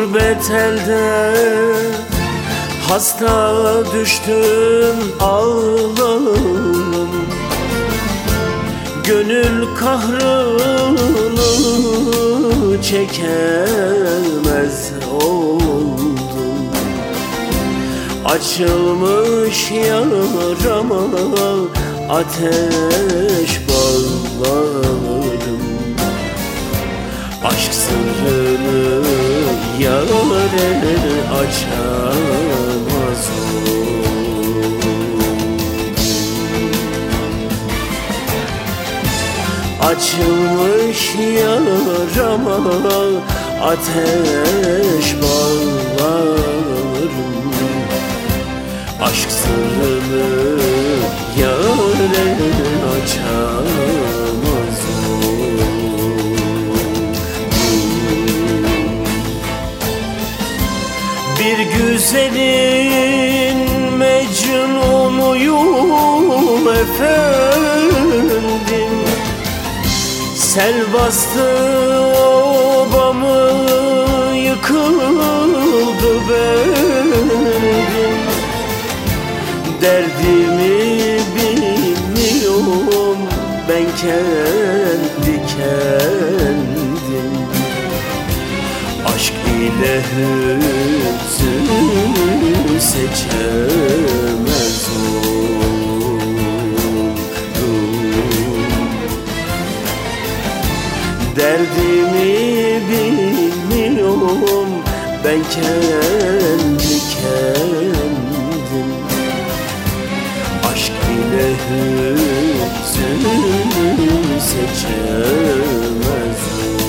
gurbet elde hasta düştüm ağlarım. Gönül kahrını çekemez oldum. Açılmış yarama ateş bağlarım. Aşk sırrını yâre açamaz oldum. Açılmış yarama ateş bağlarım. Aşk sırrını yâre açamaz oldum. Bir güzelin mecnunuyum efendim. Sel bastı obamı, yıkıldı benim. Derdimi bilmiyorum ben kendi kendim. Aşk ile hüznü seçemez oldum. Derdimi bilmiyorum ben kendi kendim. Aşk ile hüznü seçemez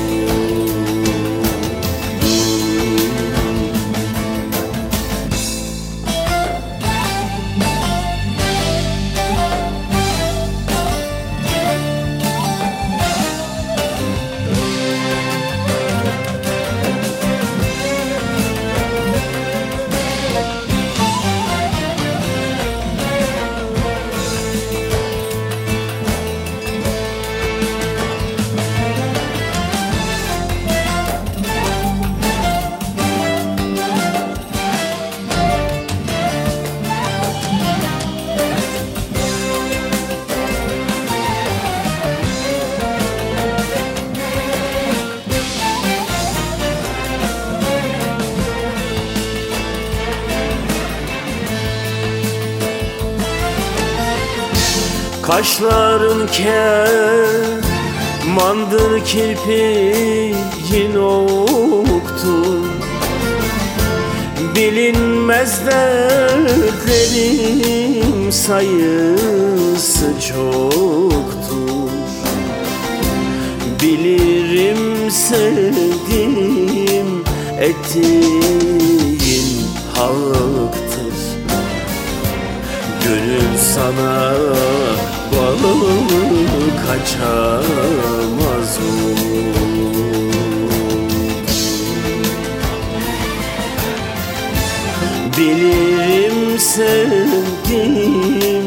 Kaşların kemandır, kirpiğin oktur. Bilinmez dertlerim sayısı çoktur. Bilirim sevdiğim ettiğin haktır. Gönül sana bağlı kaçamaz oldum. Bilirim sevdiğim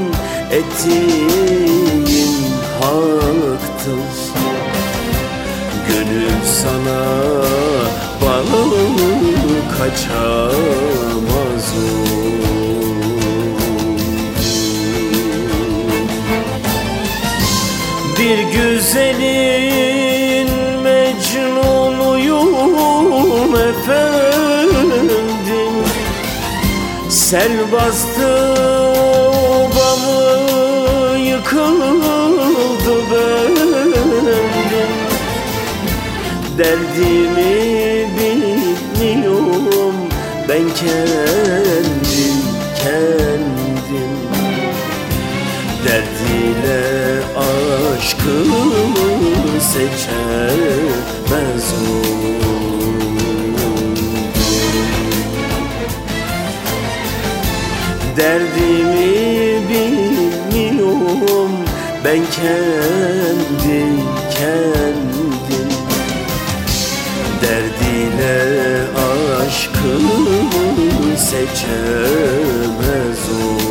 ettiğin haktır. Gönül sana bağlı kaçamaz oldum. Bir güzelin mecnunuyum efendim. Sel bastı obamı, yıkıldı bendim. Derdimi bilmiyorum ben kendim kendim. Derdiyle aşkımı seçemez oldum. Derdimi bilmiyorum ben kendi kendim. Derdiyle aşkımı seçemez oldum.